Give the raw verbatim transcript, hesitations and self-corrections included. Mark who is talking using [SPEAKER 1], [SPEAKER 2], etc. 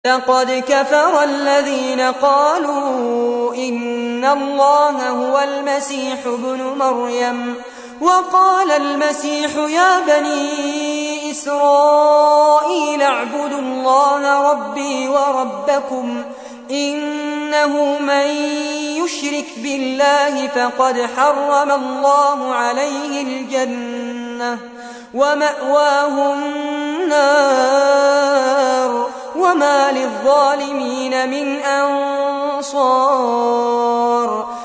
[SPEAKER 1] لقد كفر الذين قالوا إن الله هو المسيح ابن مريم وقال المسيح يا بني إسرائيل اعبدوا الله ربي وربكم إنه من يشرك بالله فقد حرم الله عليه الجنة ومأواه النار وما للظالمين من أنصار